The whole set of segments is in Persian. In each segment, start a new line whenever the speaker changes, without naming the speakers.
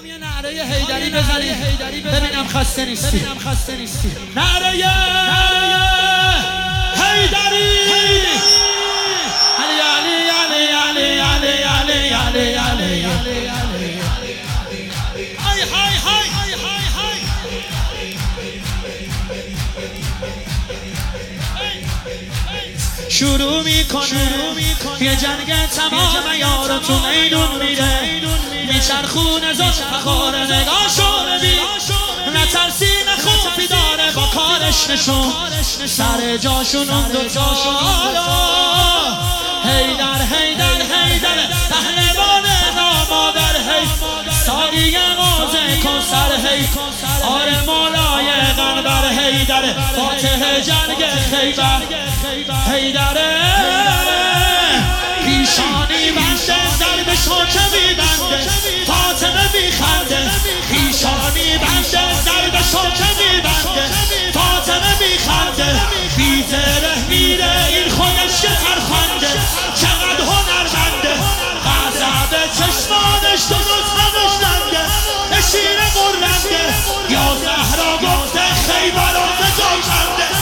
هم یه نعره حیدری بزنی ببینم خسته نیستی نعره حیدری علی علی علی علی علی علی علی علی های های های های های شروع میکنه یه جنگ تمام یارا تو میدون میره میچرخونه زلفخار نگاهشو ببین نترسی نخوفی داره با کارش نشون سر جاشون اون دوتا حیدر حیدر حیدر پهلوان نامادر هی ساقی غازه کن سر هی آره مولای قنبر حیدر فاتح جنگ خیبر حیدره پیشانی بنده ضرب شوکه میبنده فاطمه میخنده پیشانی بنده ضرب شوکه میبنده فاطمه میخنده بیزره میره این خودش یه ترخنده چقدر هنرمنده غضب چشمانش درست نداشتنده شیر قرنده یا زهرا گفته خیبران به جاکنده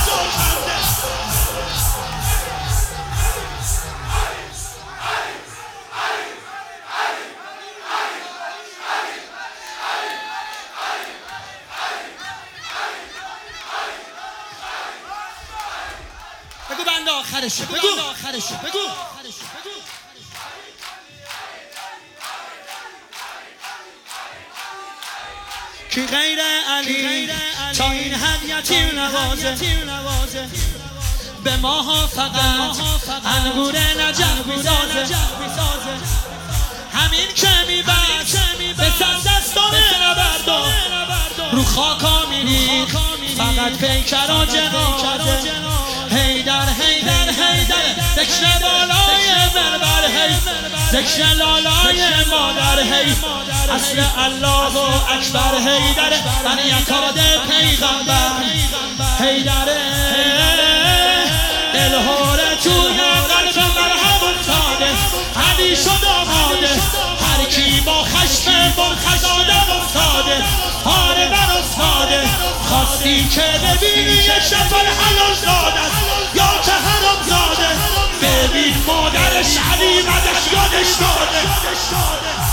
بگو بنده آخرشه بگو کی غیر علی تا این حد یتیم نوازه به ماها فقط انگور نجف میسازه همین که میبست به سر دستان نبردا رو خاکا میرید فقط پیکر و جنازه حیدر حیدر حیدر ذکر بالای منبر هی ذکر لالای مادر هی اصل الله اکبر حیدر من یکاد پیغمبر حیدره دلهوره توی قلب مرهم افتاده علی شد آماده هر کی با خشم مرخزاده افتاده پاره بر افتاده خواستی که ببینی یک شفر حلال زاده یا که حرام زاده ببین مادرش علی مدش یادش داده